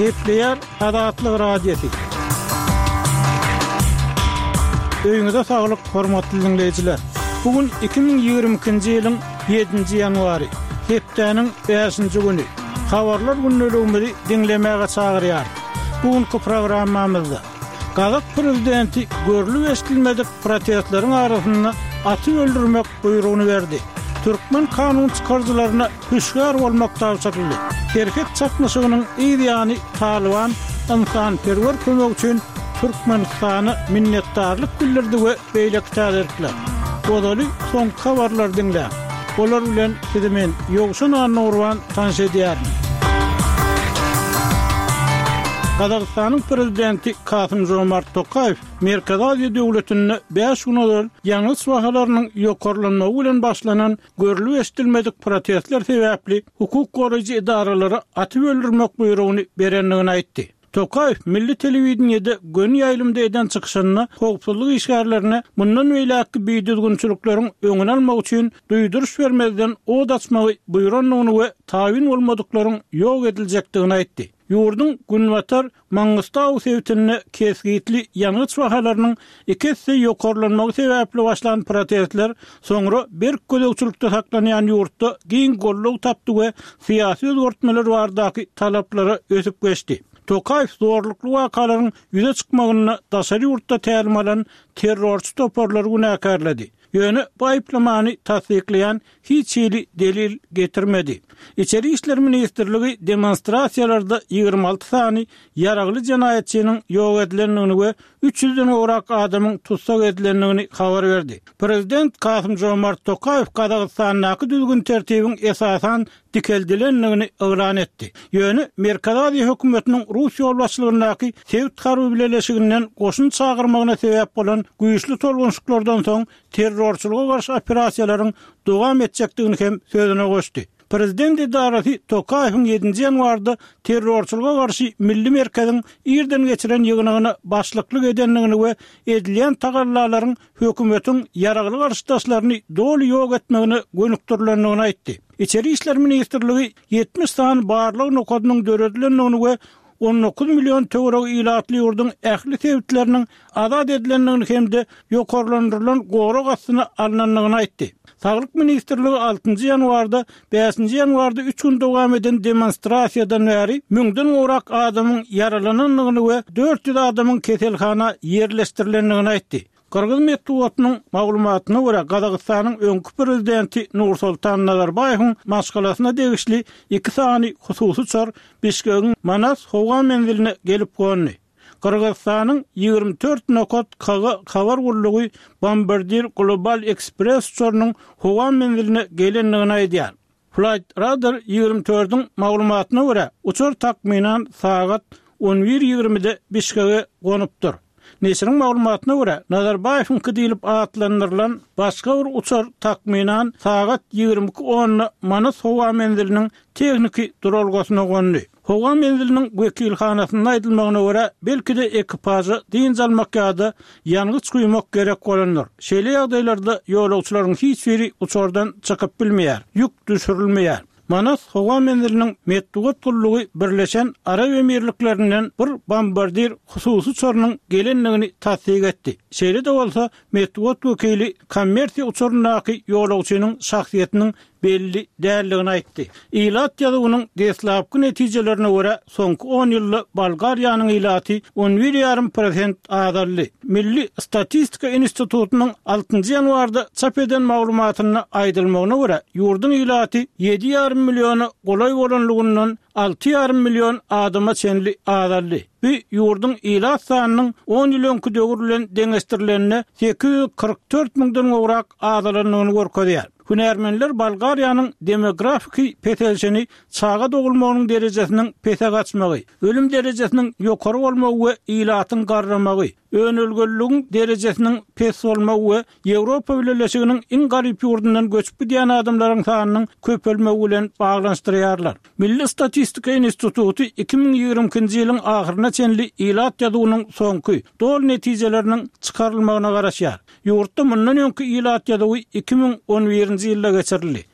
Kepleyer Adatlı Radyosu. Öýüňize saglyk, hormatly dinleýijiler. Bugün 2022-nji ýylyň 7-nji ýanwary, hepdeniň 5-nji güni. Habarlar günnäligini dinlemäge çagyrýar. Bugünkü programmamyzda Gazak prezidenti görülip eşdilmedik protestlaryň arasynda aty öldürmek buyrugyny berdi. Türkmen kanun çıkarcılarına hüşgar olmak tavsiýeli. Erkek çakmaşygynyň ýa-ni Taliban insan-perwer kömek üçin Türkmenistana minnetdarlyk bildirdi we beýle täzirler. Bodaly soň habarlar dinle. Olar bilen sizimen ýogşun anurwan tanşedýär. Kazakstanyň prezidenti Kasym-Jomart Tokayew Merkez Aziýa döwletinde 5 gündür ýangy swahalarynyň ýokarlanmagy bilen başlanan görülip eşdilmedik protestler sebäpli hukuk goraýjy idaralary aty öldürmek buyrugyny berenligini aýtdy. Tokayew milli telewizionyada gün ýaýlymda eden çykyşyny howpsuzlyk işgärlerine mundan öýläki beýdüzgünçilikleriň öňüni almak üçin duýduruş bermezden od açmagy buyrugyny we taýin bolmadyklaryň ýok ediljekdigini aýtdy. Ýurdun Günwatar Mangustaw sewtine kesgitli ýangy çwahalarynyň ikisi ýokarlanmagy sebäpli başlanan protestler soňra bir gödekçilikde saklanýan ýurtda giň golluk tapdy we syýasy özgertmeler bardaky talaplary ösüp geçdi. Tokayew zorlukly wakalaryň ýüze çykmagyny daşary ýurtda tälim alan terrorçy toparlary günäkärledi. Ýöne bu aýplamany tasdikleýän hiç ýyly delil getirmedi. İçeri İşler Ministrligi demonstrasiýalarda 26 sany ýaragly jinaýatçynyň ýok edilenligini we 300-den orak adamyň tutsak edilenligini habar berdi. Prezident Kasym-Jomart Tokayew Kazakstanyň düzgün tertibiň esasan dikeldilenligini elan etdi. Ýöne Merkez Aziýa hökümetiniň Russiýa ýolbaşçylygyndaky Sewt harby bileşiginden goşun çagyrmagyna sebäp bolan güýçli tolgunçluklardan soň terrorçylyga garşy operasiýalaryň dowam etjekdigini hem sözüne goşdy. Prezident idarasy Tokayewiň 7-nji ýanwarda terrorçylyga garşy milli merkeziň ýerden geçiren ýygynyna başlyklyk edenligini we edilen tagallalaryň hökümetiň ýaragly garşydaşlaryny doly ýok etmegine gönükdirilenligini aýtdy. İçeri İşler Ministrligi 70 san barlyk nokadynyň döredilenligini we 19 milyon töwerek ilatly ýurdun ähli sebitleriniň azad edilenligini hemde ýokarlandyrylan gora gasyny alnanlygyny aýtdy. Saglyk Ministrligi 6-njy ýanwarda 5-nji ýanwarda 3 gün dowam eden demonstrasiýadan bäri 1000-den orak adamyň yaralananlygyny we 400 adamyň keselhana ýerleşdirilenligini aýtdy. Kırgız Medeniýetining maglumatyna görä Kazakstanyň öňkü prezidenti Nursultan Nazarbayewiň maşgalasyna degişli 2 sany hususy çar Bişkegiň Manas howa menziline gelip gönni. Kırgızstanyň 24 nokat habar gurlugy Bombardier Global Express çornyň howa menziline gelenligini aýdýar. Flight Radar 24-iň maglumatyna görä uçur takminan saat 11:20-de Bişkege gonypdyr. Neşriň maglumatyna görä Nazarbayewiň kydylip atlandyrylan başga bir uçur takminan saat 22:10-da Manas howa menziliniň tekniki duralgasyna gönni. Howa menziliniň wekilhanasynda aýdylmagyna görä belki-de ekipaja diň almak ýa-da ýangys guýmak gerek bolanlar. Şeýle ýagdaýlarda ýolagçylaryň hiç biri uçurdan çykyp bilmeýär, ýük düşürilmeýär. Manas howa menziliniň medeniýet gullugy birleşen Arab Emirliklerinden bir bombardier hususy çornyň gelenligini tasdik etdi. Şeýle de bolsa medeniýet wekili kommersiýa uçurundaky ýolagçynyň şahsiýetiniň belli dälligini aýtdy. Ilat ýazygynyň deslapky netijelerine görä soňky 10 ýylda Bolgariýanyň ilaty 11,5% azaldy. Milli Statistika Institutunyň 6-njy ýanwarda çap eden maglumatyna aýdylmagyna görä ýurdun ilaty 7,5 milyony golay bolanlygyndan 6,5 milyon adama çenli azaldy. Bu ýurdun ilat sanynyň 10 ýyl öňkü döwür bilen deňeşdirilenine 844 000-den orak azalanyny görkezýär. Hünärmenler Bolgariýanyň demografik petelşeni çağa dogulmagynyň derejesiniň pese gaçmagy, ölüm derejesiniň ýokary bolmagy we ilatyň garramagy, önölgönligiň derejesiniň pes bolmagy we Ýewropa Birleşiginiň iň garyp ýurdundan göçüp giden adamlaryň sanynyň köpelmegi bilen baglanşdyrýarlar. Milli Statistika Institutu 2022-nji ýylyň ahyryna çenli ilat ýazygynyň soňky dol netijeleriniň çykarylmagyna garaşýar. Ýurtda mundan öňkü ilat ýazygy 2011-nji ýylda geçirildi.